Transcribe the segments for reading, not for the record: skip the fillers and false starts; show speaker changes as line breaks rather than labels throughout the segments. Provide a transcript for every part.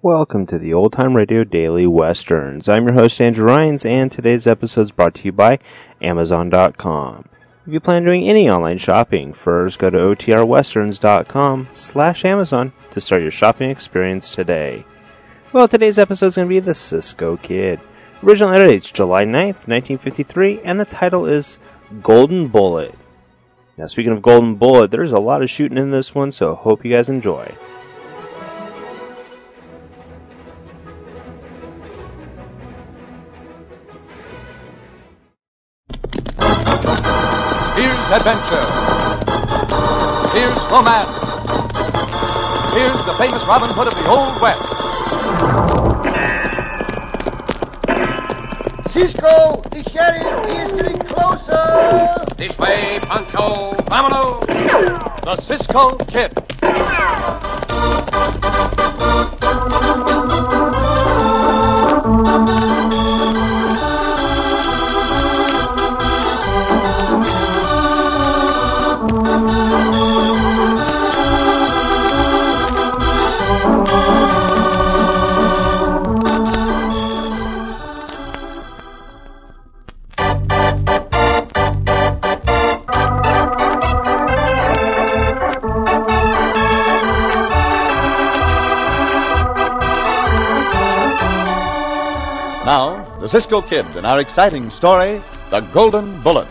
Welcome to the Old Time Radio Daily Westerns. I'm your host, Andrew Rhynes, and today's episode is brought to you by Amazon.com. If you plan on doing any online shopping, first go to otrwesterns.com/Amazon to start your shopping experience today. Well, today's episode is going to be The Cisco Kid. Original air date's July 9th, 1953, and the title is Golden Bullet. Now, speaking of Golden Bullet, there's a lot of shooting in this one, so hope you guys enjoy.
Here's adventure. Here's romance. Here's the famous Robin Hood of the Old West.
Cisco, the sheriff, he is getting closer.
This way, Pancho. Vámonos. The Cisco Kid. Now, the Cisco Kid in our exciting story, The Golden Bullet.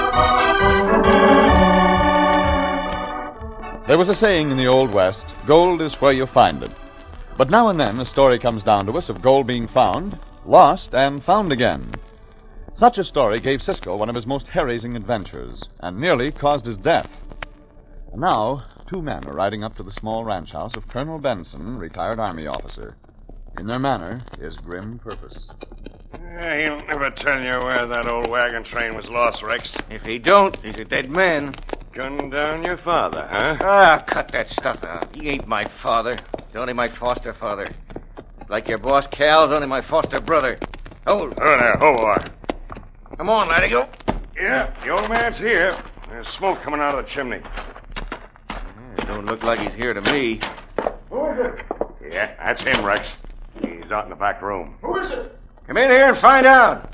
There was a saying in the Old West, gold is where you find it. But now and then a story comes down to us of gold being found, lost, and found again. Such a story gave Cisco one of his most hair-raising adventures, and nearly caused his death. And now, two men are riding up to the small ranch house of Colonel Benson, retired Army officer. In their manner is grim purpose.
He'll never tell you where that old wagon train was lost, Rex.
If he don't, he's a dead man.
Gunned down your father, huh?
Ah, cut that stuff out. He ain't my father. He's only my foster father. Like your boss Cal's only my foster brother. Hold.
Oh, there, hold.
Come on, laddie, go.
Yeah, the old man's here. There's smoke coming out of the chimney.
It don't look like he's here to me.
Who is it?
Yeah, that's him, Rex. He's out in the back room.
Who is it?
Come in here and find out.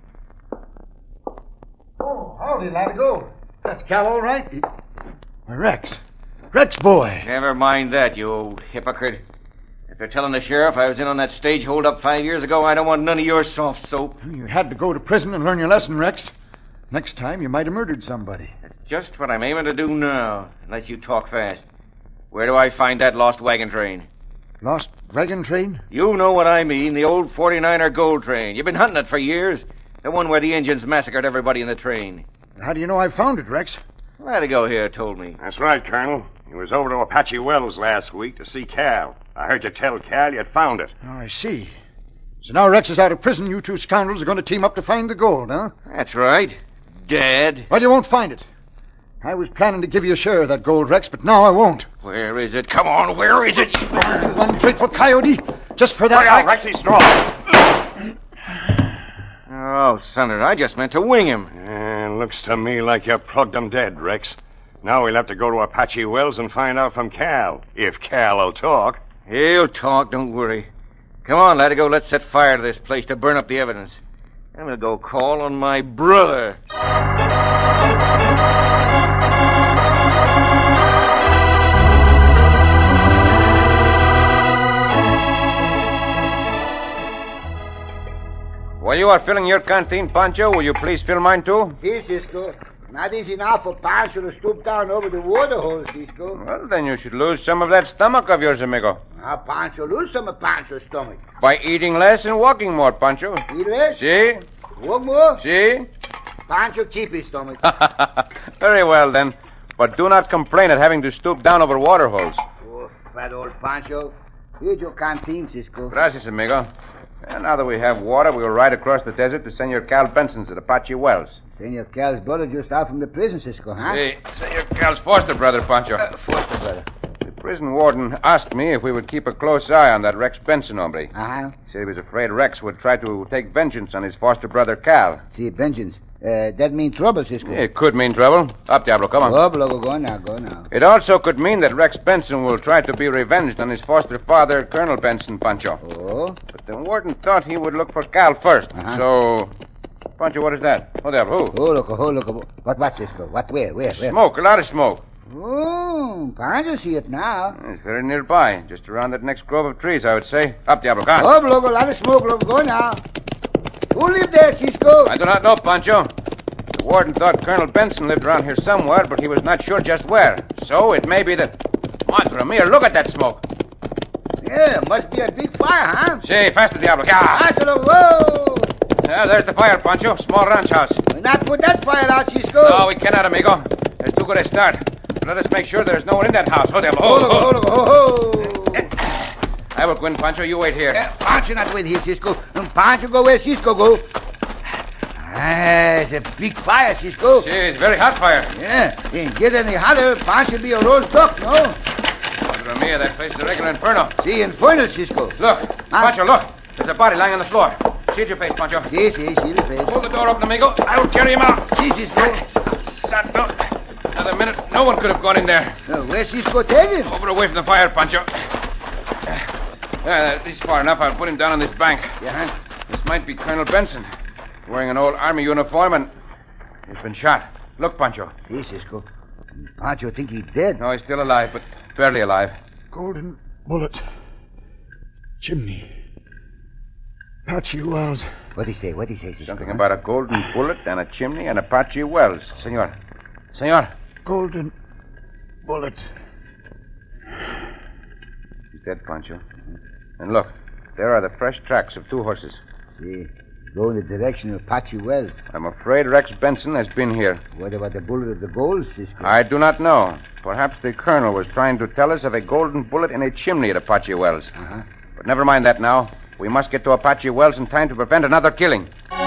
Oh, howdy, Latigo. That's Cal, all right.
Rex. Rex, boy.
Never mind that, you old hypocrite. After telling the sheriff I was in on that stage hold-up 5 years ago, I don't want none of your soft soap.
You had to go to prison and learn your lesson, Rex. Next time, you might have murdered somebody.
That's just what I'm aiming to do now, unless you talk fast. Where do I find that lost wagon train?
Lost wagon train?
You know what I mean, the old 49er gold train. You've been hunting it for years. The one where the Indians massacred everybody in the train.
How do you know I found it, Rex?
Latigo here told me.
That's right, Colonel. He was over to Apache Wells last week to see Cal. I heard you tell Cal you'd found it.
Oh, I see. So now Rex is out of prison, you two scoundrels are going to team up to find the gold, huh?
That's right. Dad.
Well, you won't find it. I was planning to give you a share of that gold, Rex, but now I won't.
Where is it? Come on, where is it?
You ungrateful coyote. Just for that
Hurry out,
act...
Rex, he's strong.
Oh, Senator, I just meant to wing him.
Looks to me like you plugged him dead, Rex. Now we'll have to go to Apache Wells and find out from Cal. If Cal will talk.
He'll talk, don't worry. Come on, Latigo, let's set fire to this place to burn up the evidence. And we'll go call on my brother. While you are filling your canteen, Pancho, will you please fill mine too?
Here, Cisco. Not easy enough for Pancho to stoop down over the water hole, Cisco.
Well, then you should lose some of that stomach of yours, amigo.
Now, Pancho, lose some of Pancho's stomach.
By eating less and walking more, Pancho.
Eat less?
See?
One more?
See?
Pancho, keep his stomach.
Very well, then. But do not complain at having to stoop down over water holes.
Oh, fat old Pancho. Here's your canteen, Cisco.
Gracias, amigo. And now that we have water, we'll ride across the desert to Senor Cal Benson's at Apache Wells.
Senor Cal's brother just out from the prison, Cisco, huh?
Hey, Senor Cal's foster brother, Pancho.
Foster brother.
The prison warden asked me if we would keep a close eye on that Rex Benson hombre.
Uh-huh.
He said he was afraid Rex would try to take vengeance on his foster brother, Cal.
See, vengeance. That mean trouble, Cisco.
It could mean trouble. Up, Diablo, come on.
Loco, go now.
It also could mean that Rex Benson will try to be revenged on his foster father, Colonel Benson, Pancho.
Oh?
But the warden thought he would look for Cal first. So, Pancho, what is that? Oh, Diablo, who?
Oh, loco. What, Cisco? What, where?
Smoke, a lot of smoke.
Oh, Pancho see it now.
It's very nearby, just around that next grove of trees, I would say. Up, Diablo, come on.
Oh, loco, a lot of smoke, loco, go now. Who live there, Cisco?
I do not know, Pancho. The warden thought Colonel Benson lived around here somewhere, but he was not sure just where. So it may be that... Madre mia, look at that smoke.
Yeah, must be a big fire, huh?
Say, faster, Diablo. Ah,
Pancho, whoa!
there's the fire, Pancho. Small ranch house.
We'll not put that fire out, Cisco.
No, we cannot, amigo. There's too good a start. Let us make sure there's no one in that house. Oh, Diablo.
Ho.
I will go in, Pancho. You wait here.
Pancho not wait here, Cisco. Pancho go where Cisco go. It's a big fire, Cisco.
See, it's very hot fire.
Yeah, ain't get any hotter. Pancho be a roast duck, no?
Madre mia, that place is a regular inferno.
The inferno, Cisco.
Look, Pancho, look. There's a body lying on the floor. See your face, Pancho.
See the face.
Hold the door open, amigo. I will carry him out.
See, Cisco.
Santo. Another minute, no one could have gone in there.
Where's Cisco taking?
Over away from the fire, Pancho. He's far enough. I'll put him down on this bank.
Yeah,
This might be Colonel Benson, wearing an old army uniform, and he's been shot. Look, Pancho.
See, Cisco. Pancho think he's dead.
No, he's still alive, but barely alive.
Golden bullet. Chimney. Apache Wells.
What'd he say, Cisco?
Something about a golden bullet and a chimney and Apache Wells. Senor.
Golden bullet.
He's dead, Pancho. And look, there are the fresh tracks of 2 horses.
See, go in the direction of Apache Wells.
I'm afraid Rex Benson has been here.
What about the bullet of the gold, Cisco?
I do not know. Perhaps the colonel was trying to tell us of a golden bullet in a chimney at Apache Wells. But never mind that now. We must get to Apache Wells in time to prevent another killing.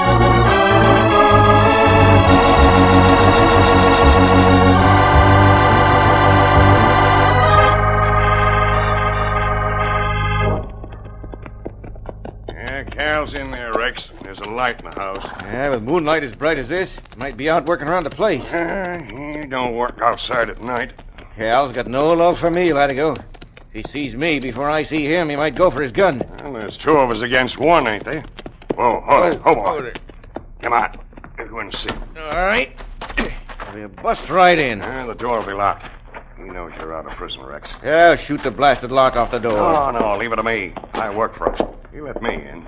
Cal's in there, Rex. There's a light in the house.
Yeah, with moonlight as bright as this, might be out working around the place.
He don't work outside at night.
Cal's got no love for me, Latigo. If he sees me before I see him, he might go for his gun.
Well, there's 2 of us against 1, ain't they? Whoa, hold it. Come on. Go in and see.
All right. We'll bust right in.
The door will be locked. He knows you're out of prison, Rex.
Yeah, I'll shoot the blasted lock off the door.
Oh, no, leave it to me. I work for him. You let me in.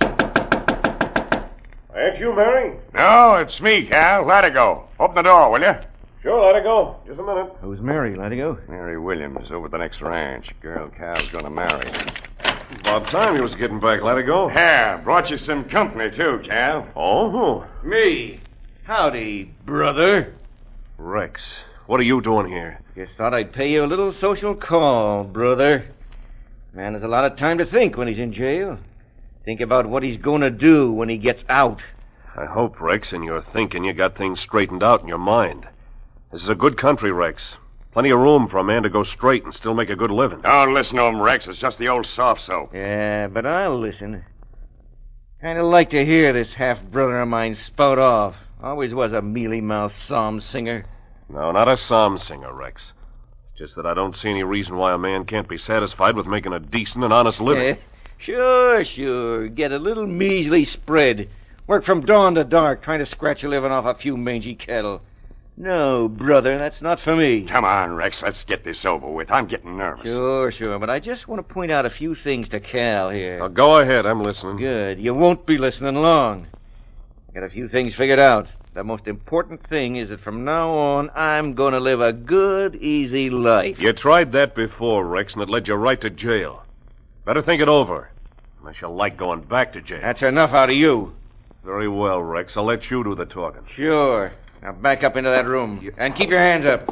Ain't you, Mary?
No, it's me, Cal. Let her go. Open the door, will you?
Sure, let her go. Just a minute.
Who's Mary, Latigo?
Mary Williams, over at the next ranch. Girl Cal's going to marry.
About time you was getting back. Let her go.
Yeah, brought you some company, too, Cal.
Oh?
Me? Howdy, brother.
Rex, what are you doing here?
Just thought I'd pay you a little social call, brother. Man has a lot of time to think when he's in jail. Think about what he's going to do when he gets out.
I hope, Rex, in your thinking you got things straightened out in your mind. This is a good country, Rex. Plenty of room for a man to go straight and still make a good living.
Don't listen to him, Rex. It's just the old soft soap.
Yeah, but I'll listen. Kind of like to hear this half-brother of mine spout off. Always was a mealy-mouthed psalm singer.
No, not a psalm singer, Rex. It's just that I don't see any reason why a man can't be satisfied with making a decent and honest living.
Sure. Get a little measly spread. Work from dawn to dark, trying to scratch a living off a few mangy cattle. No, brother, that's not for me.
Come on, Rex. Let's get this over with. I'm getting nervous.
Sure. But I just want to point out a few things to Cal here.
Now, go ahead. I'm listening.
Good. You won't be listening long. I got a few things figured out. The most important thing is that from now on, I'm going to live a good, easy life.
You tried that before, Rex, and it led you right to jail. Better think it over. Unless you like going back to jail.
That's enough out of you.
Very well, Rex. I'll let you do the talking.
Sure. Now back up into that room. And keep your hands up.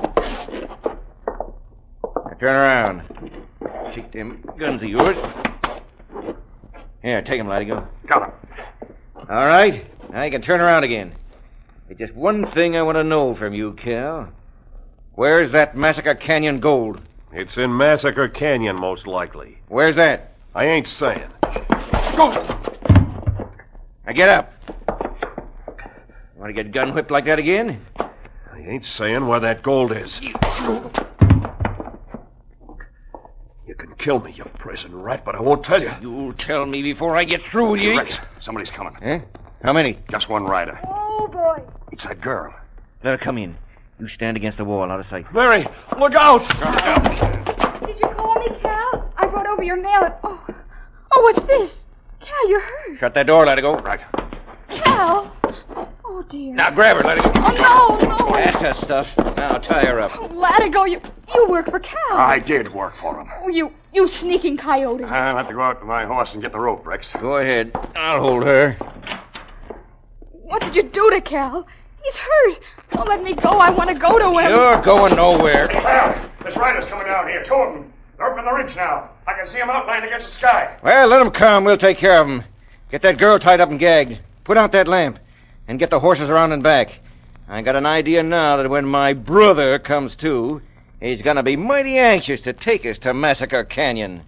Now turn around. Shake them guns of yours. Here, take them, Latigo.
Got him.
All right. Now you can turn around again. There's just one thing I want to know from you, Cal. Where's that Massacre Canyon gold?
It's in Massacre Canyon, most likely.
Where's that?
I ain't saying.
Go! Now get up. Want to get gun whipped like that again?
I ain't saying where that gold is. You can kill me, you prison rat, but I won't tell you.
You'll tell me before I get through with you.
Rex, somebody's coming.
Eh? How many?
Just one rider.
Oh, boy.
It's that girl.
Let her come in. You stand against the wall, out of sight.
Mary, look out!
Did you call me, Cal? I brought over your mail. Oh, what's this? Cal, you're hurt.
Shut that door, let her go.
Right.
Cal. Oh, dear.
Now grab her, let her go.
Oh, no.
That's the stuff. Now tie her up.
Oh, Latigo, you work for Cal.
I did work for him.
Oh, you sneaking coyote.
I'll have to go out to my horse and get the rope, Rex.
Go ahead. I'll hold her.
What did you do to Cal? He's hurt. Don't let me go. I want to go to him.
You're going nowhere.
Well, this rider's coming down here. Two of them. They're up in the ridge now. I can see them outlined against the sky.
Well, let them come. We'll take care of them. Get that girl tied up and gagged. Put out that lamp. And get the horses around and back. I got an idea now that when my brother comes to, he's going to be mighty anxious to take us to Massacre Canyon.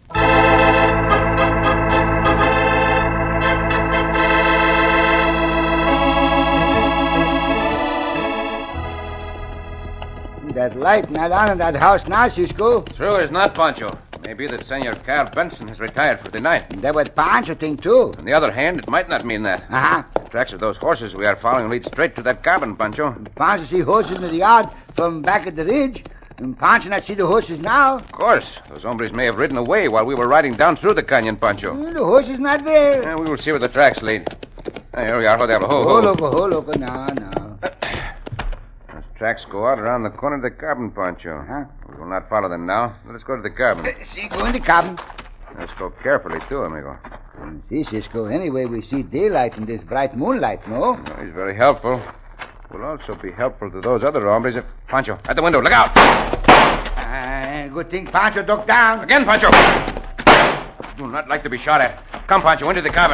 That light not on in that house now, Cisco.
True is not, Pancho. Maybe that Senor Carl Benson has retired for the night.
That was Pancho think, too.
On the other hand, it might not mean that.
Uh-huh.
The tracks of those horses we are following lead straight to that cabin, Pancho.
Pancho see horses in the yard from back at the ridge. And Pancho not see the horses now.
Of course. Those hombres may have ridden away while we were riding down through the canyon, Pancho.
The horses not there.
We will see where the tracks lead. Here we are. Ho, Diablo. Ho,
Hold
ho.
over. No.
Those tracks go out around the corner of the cabin, Pancho.
Huh?
We will not follow them now. Let us go to the cabin.
See, go in the cabin.
Let's go carefully, too, amigo.
See, Cisco, anyway, we see daylight in this bright moonlight, no?
He's very helpful. Will also be helpful to those other hombres if... Pancho, at the window. Look out!
Good thing Pancho ducked down.
Again, Pancho! Do not like to be shot at. Come, Pancho, into the cabin.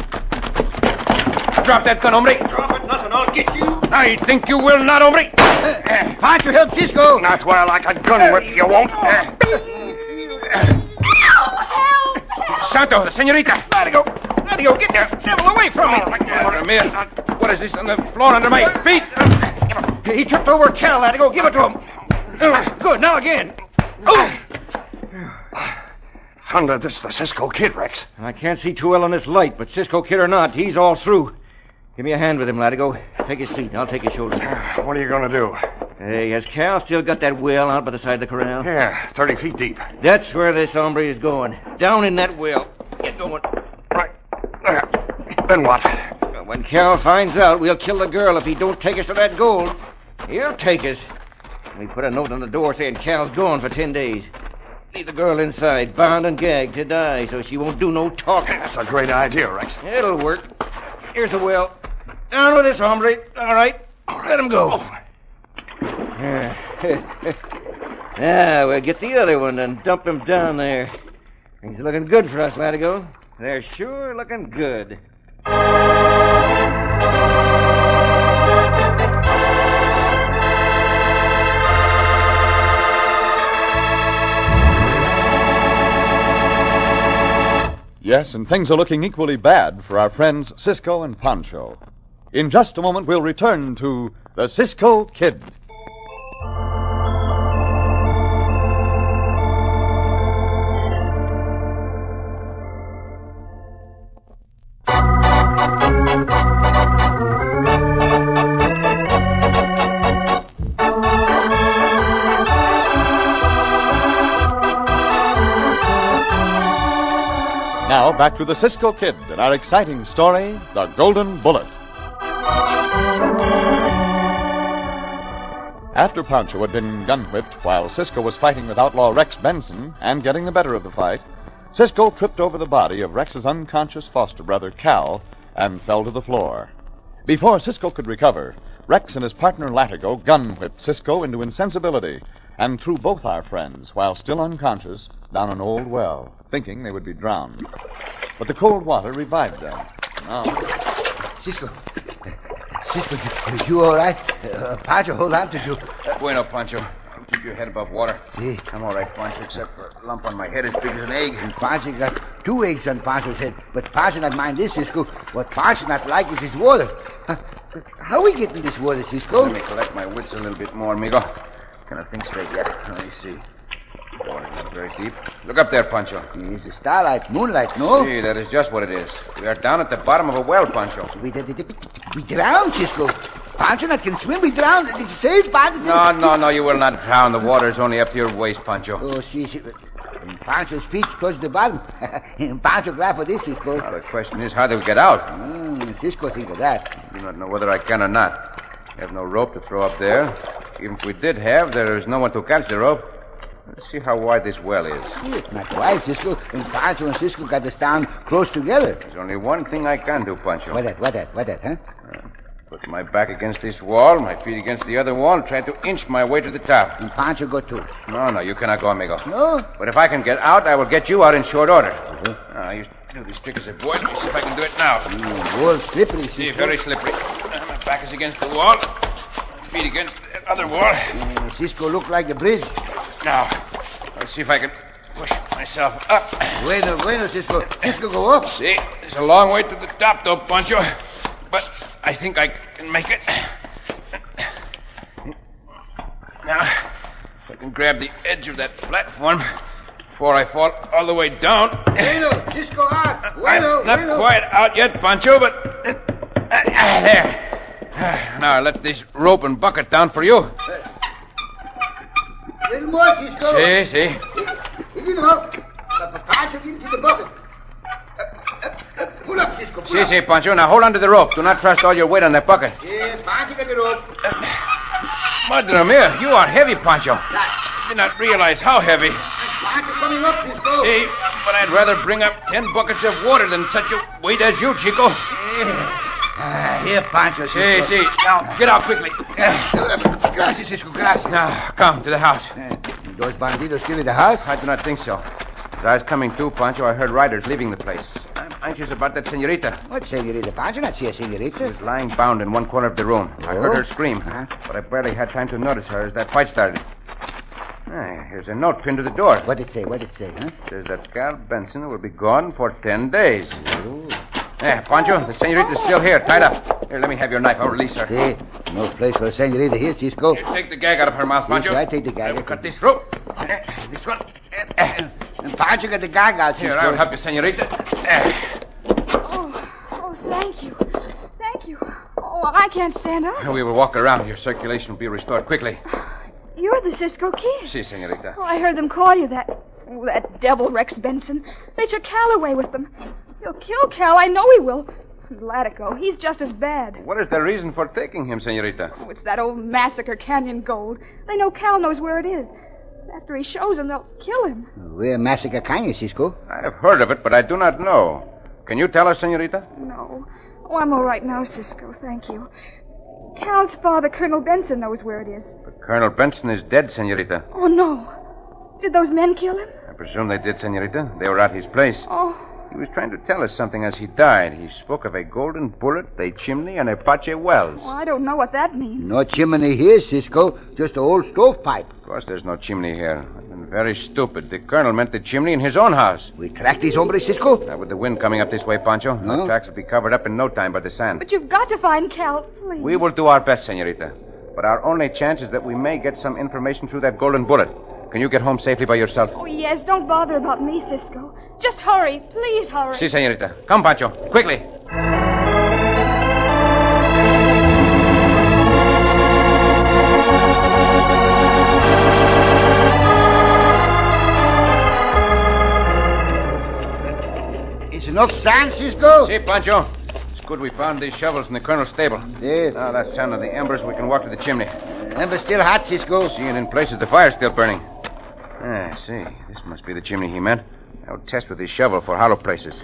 Drop that gun, hombre.
Drop it, nothing. I'll get you.
I think you will not, hombre.
Pancho, help Cisco.
Not while I can gun whip you won't.
Help!
Santo, the senorita. Let it go, get there. Devil, away from me. Madre mia. What is this on the floor under my feet?
He tripped over Cal, Latigo. Give it to him. Good, now again.
Thunder, this is the Cisco Kid, Rex.
I can't see too well on this light, but Cisco Kid or not, he's all through. Give me a hand with him, Latigo. Take his seat. I'll take his shoulder.
What are you going to do?
Hey, has Cal still got that well out by the side of the corral?
Yeah, 30 feet deep.
That's where this hombre is going. Down in that well. Get going.
Right. Then what?
When Cal finds out, we'll kill the girl if he don't take us to that gold. He'll take us. We put a note on the door saying Cal's gone for 10 days. Leave the girl inside, bound and gagged to die, so she won't do no talking.
That's a great idea, Rex.
It'll work. Here's the well. Down with this hombre. All right. Let him go. Now, we'll get the other one and dump him down there. Things are looking good for us, Latigo. They're sure looking good.
Yes, and things are looking equally bad for our friends Cisco and Pancho. In just a moment, we'll return to the Cisco Kid. Now, back to the Cisco Kid and our exciting story, The Golden Bullet. After Pancho had been gun-whipped while Cisco was fighting with outlaw Rex Benson and getting the better of the fight, Cisco tripped over the body of Rex's unconscious foster brother, Cal, and fell to the floor. Before Cisco could recover, Rex and his partner Latigo gun-whipped Cisco into insensibility and threw both our friends, while still unconscious, down an old well, thinking they would be drowned. But the cold water revived them. Now,
Cisco, you all right? Pancho, hold on to you.
Bueno, Pancho. Keep your head above water.
Sí.
I'm all right, Pancho, except for a lump on my head as big as an egg.
And Pancho got 2 eggs on Pancho's head. But Pancho not mind this, Cisco. What Pancho not like is his water. How we get in this water, Cisco?
Let me collect my wits a little bit more, amigo. Cannot think straight yet. Let me see. Water's not very deep. Look up there, Pancho.
It's the starlight, moonlight, no?
See, that is just what it is. We are down at the bottom of a well, Pancho.
We drown, Cisco. Pancho not can swim, we drown. It's safe, Pancho.
No, you will not drown. The water is only up to your waist, Pancho.
Oh, see. Pancho's feet close to the bottom. Pancho glad for this, Cisco.
Now, the question is how do we get out?
Cisco think of that.
I do not know whether I can or not. We have no rope to throw up there. Even if we did have, there is no one to catch the rope. Let's see how wide this well is.
It's not wide, Cisco. And Pancho and Cisco got us down close together.
There's only one thing I can do, Pancho.
What that, huh?
Put my back against this wall, my feet against the other wall, and try to inch my way to the top.
And Pancho go too.
No, you cannot go, amigo.
No?
But if I can get out, I will get you out in short order. I used to do this trick as a boy. Let me see if I can do it now.
Wall slippery, Cisco.
See, very slippery. My back is against the wall. My feet against the other wall.
Cisco look like the bridge.
Now, let's see if I can push myself up.
Bueno, Cisco. Cisco, go up.
See, there's a long way to the top, though, Pancho. But I think I can make it. Now, if I can grab the edge of that platform before I fall all the way down.
Bueno, Cisco out.
I'm not quite out yet, Pancho, but... there. Now I let this rope and bucket down for you.
A little more, Cisco.
See.
Easy enough. Pancho, get into the bucket. Pull up, Cisco. Pull up.
See, Pancho. Now hold on to the rope. Do not trust all your weight on that bucket.
Yeah, Pancho got the rope.
Madre mia, you are heavy, Pancho. I did not realize how heavy.
Pancho coming up, Cisco.
See, but I'd rather bring up 10 buckets of water than such a weight as you, Chico.
Here, Pancho, Cisco.
See. Now, get out quickly.
Gracias, Cisco, gracias.
Now, come to the house.
Those bandidos still in the house?
I do not think so. As I was coming to, Pancho, I heard riders leaving the place. I'm anxious about that senorita.
What senorita, Pancho? Not see a
She
senorita.
was lying bound in one corner of the room. I heard her scream,
Uh-huh.
but I barely had time to notice her as that fight started. Here's a note pinned to the door.
What it say, huh?
It says that Cal Benson will be gone for 10 days. Pancho, the senorita's still here, tied up. Here, let me have your knife. I'll release her.
See, no place for a senorita here, Cisco.
Here, take the gag out of her mouth, Pancho.
Yes, I take the gag.
I will cut this rope. This one.
And Pancho got the gag out, Cisco.
Here, I will help you, senorita.
Oh, thank you. Thank you. Oh, I can't stand up.
We will walk around. Your circulation will be restored quickly.
You're the Cisco Kid.
Si, senorita.
Oh, I heard them call you that. Oh, that devil Rex Benson. They took Cal away with them. He'll kill Cal. I know he will. Latico, he's just as bad.
What is the reason for taking him, senorita?
Oh, it's that old Massacre Canyon gold. They know Cal knows where it is. After he shows them, they'll kill him.
Where Massacre Canyon, Cisco?
I have heard of it, but I do not know. Can you tell us, senorita?
No. Oh, I'm all right now, Cisco. Thank you. Cal's father, Colonel Benson, knows where it is.
But Colonel Benson is dead, senorita.
Oh, no. Did those men kill him?
I presume they did, senorita. They were at his place.
Oh.
He was trying to tell us something as he died. He spoke of a golden bullet, a chimney, and a Apache Wells.
Well, I don't know what that means.
No chimney here, Cisco. Just an old stovepipe.
Of course, there's no chimney here. I've been very stupid. The colonel meant the chimney in his own house.
We track these hombres, Cisco?
Now, with the wind coming up this way, Pancho, the tracks will be covered up in no time by the sand.
But you've got to find Cal, please.
We will do our best, senorita. But our only chance is that we may get some information through that golden bullet. Can you get home safely by yourself?
Oh, yes. Don't bother about me, Cisco. Just hurry. Please hurry.
Si, senorita. Come, Pancho. Quickly.
Is enough sand, Cisco?
Si, Pancho. It's good we found these shovels in the colonel's stable.
Yeah.
Now, that sound of the embers, we can walk to the chimney.
Embers still hot, Cisco.
See, and in places the fire's still burning. I see. This must be the chimney he meant. I'll test with his shovel for hollow places.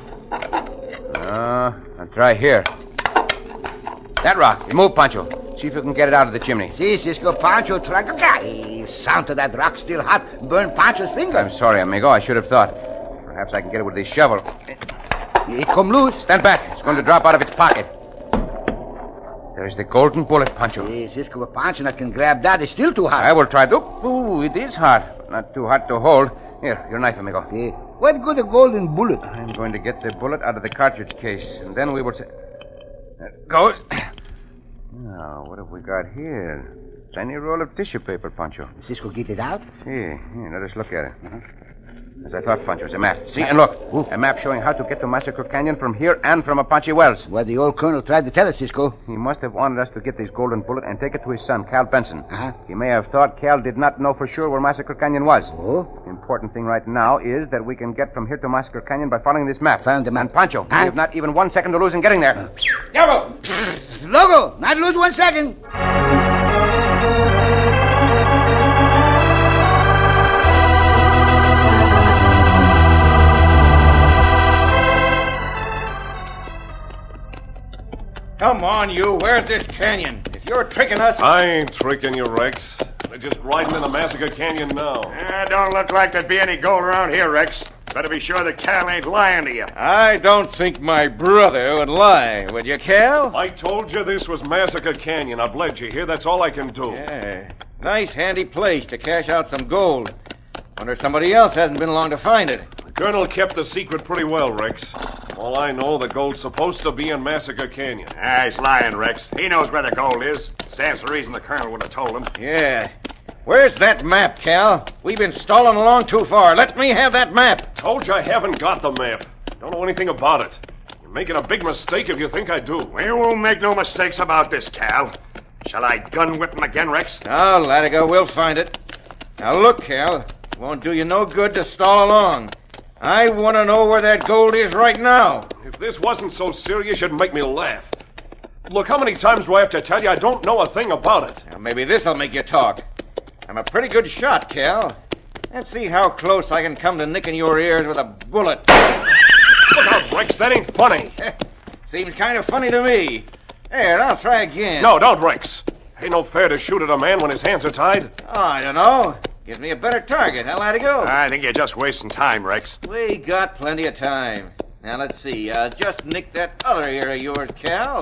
I'll try here. That rock. Move, Pancho. See if you can get it out of the chimney.
See, Cisco, Pancho track. The sound of that rock still hot. Burn Pancho's finger.
I'm sorry, amigo. I should have thought. Perhaps I can get it with this shovel.
It come loose.
Stand back. It's going to drop out of its pocket. There's the golden bullet, Pancho.
Hey, Cisco, but Pancho not can grab that. It's still too hot.
I will try to. Ooh, it is hot. But not too hot to hold. Here, your knife, amigo.
Hey, What good a golden bullet?
I'm going to get the bullet out of the cartridge case, and then we will say... There it goes. Now, what have we got here? Tiny roll of tissue paper, Pancho.
Cisco, get it out?
Here, let us look at it. As I thought, Pancho, it's a map. See, and look. A map showing how to get to Massacre Canyon from here and from Apache Wells.
What the old colonel tried to tell us, Cisco.
He must have wanted us to get this golden bullet and take it to his son, Cal Benson.
Uh-huh.
He may have thought Cal did not know for sure where Massacre Canyon was.
Oh?
The important thing right now is that we can get from here to Massacre Canyon by following this map.
Found the map.
And Pancho, we have not even 1 second to lose in getting there.
Logo! Logo! Not lose 1 second!
Come on, you. Where's this canyon? If you're tricking us...
I ain't tricking you, Rex. They're just riding in the Massacre Canyon now.
Don't look like there'd be any gold around here, Rex. Better be sure that Cal ain't lying to you.
I don't think my brother would lie, would you, Cal?
I told you this was Massacre Canyon. I've led you here. That's all I can do.
Yeah. Nice, handy place to cash out some gold. Wonder somebody else hasn't been along to find it.
The Colonel kept the secret pretty well, Rex. All I know, the gold's supposed to be in Massacre Canyon.
He's lying, Rex. He knows where the gold is. Stands to reason the Colonel would have told him.
Yeah. Where's that map, Cal? We've been stalling along too far. Let me have that map.
Told you I haven't got the map. Don't know anything about it. You're making a big mistake if you think I do.
We won't make no mistakes about this, Cal. Shall I gun whip him again, Rex?
Now, Latigo, we'll find it. Now, look, Cal. It won't do you no good to stall along. I want to know where that gold is right now.
If this wasn't so serious, you'd make me laugh. Look, how many times do I have to tell you I don't know a thing about it?
Now, maybe this'll make you talk. I'm a pretty good shot, Cal. Let's see how close I can come to nicking your ears with a bullet.
Look out, Rex. That ain't funny.
Seems kind of funny to me. Here, I'll try again.
No, don't, Rex. Ain't no fair to shoot at a man when his hands are tied.
Oh, I don't know. Gives me a better target. I'll let it go.
I think you're just wasting time, Rex.
We got plenty of time. Now, let's see. Just nick that other ear of yours, Cal.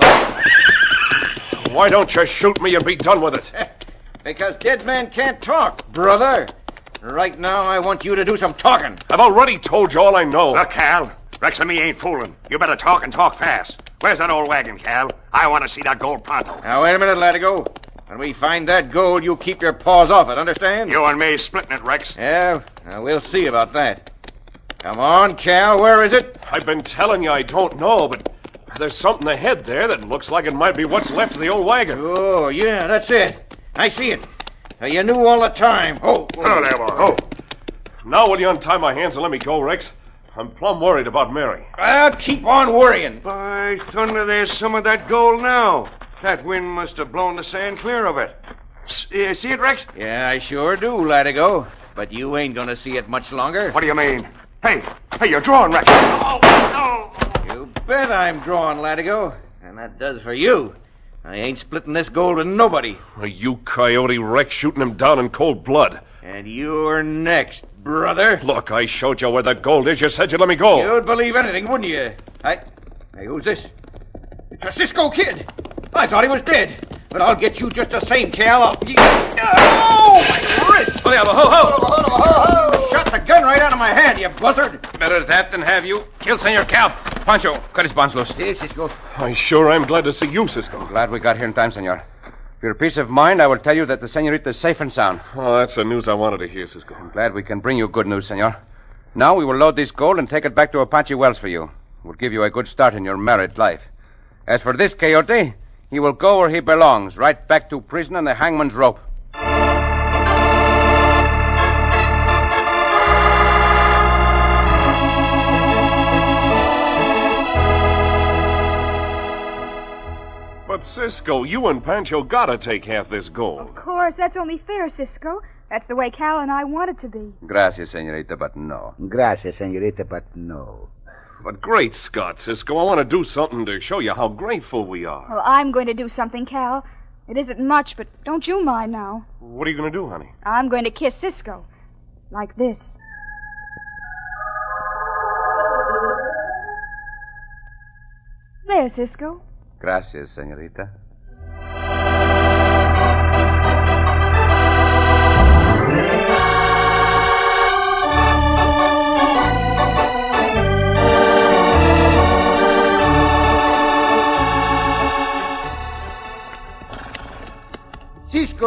Why don't you shoot me and be done with it?
Because dead man can't talk, brother. Right now, I want you to do some talking.
I've already told you all I know.
Look, Cal. Rex and me ain't fooling. You better talk and talk fast. Where's that old wagon, Cal? I want to see that gold pronto.
Now, wait a minute, Latigo. When we find that gold, you keep your paws off it, understand?
You and me splitting it, Rex.
Yeah, we'll see about that. Come on, Cal, where is it?
I've been telling you I don't know, but there's something ahead there that looks like it might be what's left of the old wagon.
Oh, yeah, that's it. I see it. You knew all the time. Oh,
there, boy. Oh.
Now will you untie my hands and let me go, Rex? I'm plumb worried about Mary.
Well, keep on worrying.
By thunder, there's some of that gold now. That wind must have blown the sand clear of it. See it, Rex?
Yeah, I sure do, Latigo. But you ain't gonna see it much longer.
What do you mean? Hey, you're drawing, Rex. Oh, no.
You bet I'm drawing, Latigo. And that does for you. I ain't splitting this gold with nobody.
You coyote, Rex, shooting him down in cold blood.
And you're next, brother.
Look, I showed you where the gold is. You said you'd let me go.
You'd believe anything, wouldn't you? Hey, who's this? It's a Cisco kid. I thought he was dead. But I'll get you just the same, Cal. Oh, my wrist!
Ho!
Shot the gun right out of my hand, you buzzard.
Better that than have you kill Senor Cal. Pancho, cut his bonds loose.
Yes, Cisco.
I sure am glad to see you, Cisco.
Glad we got here in time, senor. For your peace of mind, I will tell you that the senorita is safe and sound.
Oh, that's the news I wanted to hear, Cisco.
I'm glad we can bring you good news, senor. Now we will load this gold and take it back to Apache Wells for you. We'll give you a good start in your married life. As for this coyote, he will go where he belongs, right back to prison and the hangman's rope.
But, Cisco, you and Pancho gotta take half this gold.
Of course, that's only fair, Cisco. That's the way Cal and I want it to be.
Gracias, senorita, but no.
Gracias, senorita, but no.
But great Scott, Cisco, I want to do something to show you how grateful we are.
Well, I'm going to do something, Cal. It isn't much, but don't you mind now.
What are you going to do, honey?
I'm going to kiss Cisco. Like this. There, Cisco.
Gracias, senorita.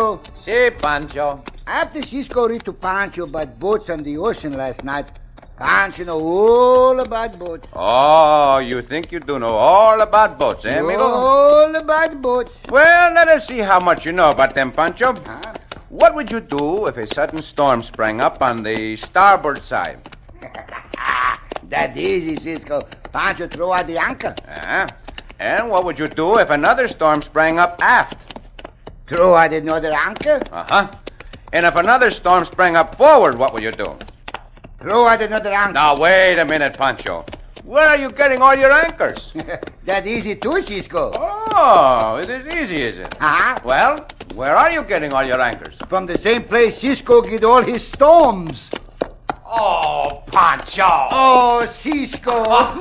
Cisco.
Si, Pancho.
After Cisco read to Pancho about boats on the ocean last night, Pancho know all about boats.
Oh, you think you do know all about boats, eh, amigo?
All about boats.
Well, let us see how much you know about them, Pancho.
Huh?
What would you do if a sudden storm sprang up on the starboard side?
That easy, Cisco. Pancho throw out the anchor.
And what would you do if another storm sprang up aft?
Throw out another anchor.
Uh-huh. And if another storm sprang up forward, what would you do?
Throw out another anchor.
Now, wait a minute, Pancho. Where are you getting all your anchors?
That easy too, Cisco.
Oh, it is easy, is it?
Uh-huh.
Well, where are you getting all your anchors?
From the same place Cisco get all his storms.
Oh, Pancho!
Oh, Cisco.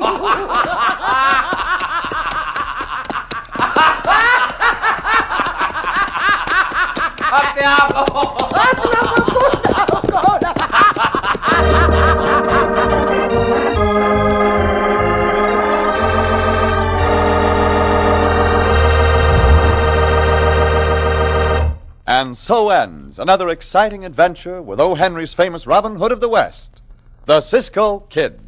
And so ends another exciting adventure with O. Henry's famous Robin Hood of the West, the Cisco Kid.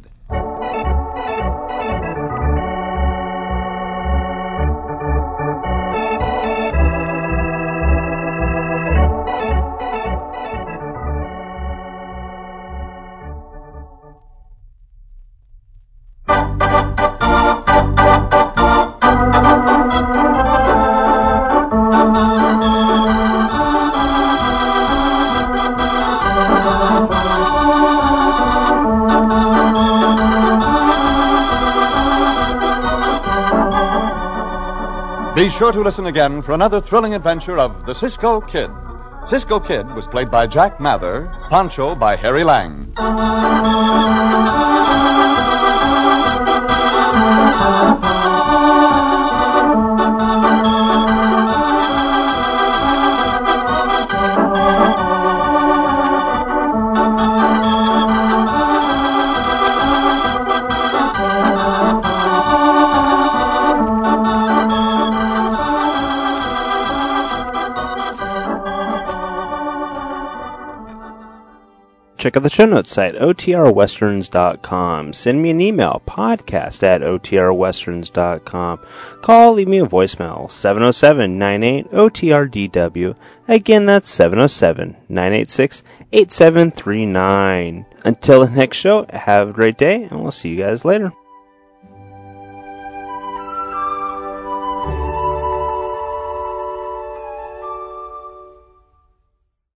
Be sure to listen again for another thrilling adventure of the Cisco Kid. Cisco Kid was played by Jack Mather, Pancho by Harry Lang.
Check out the show notes site, otrwesterns.com. Send me an email, podcast@otrwesterns.com. Call, leave me a voicemail, 707-98-OTRDW. Again, that's 707-986-8739. Until the next show, have a great day, and we'll see you guys later.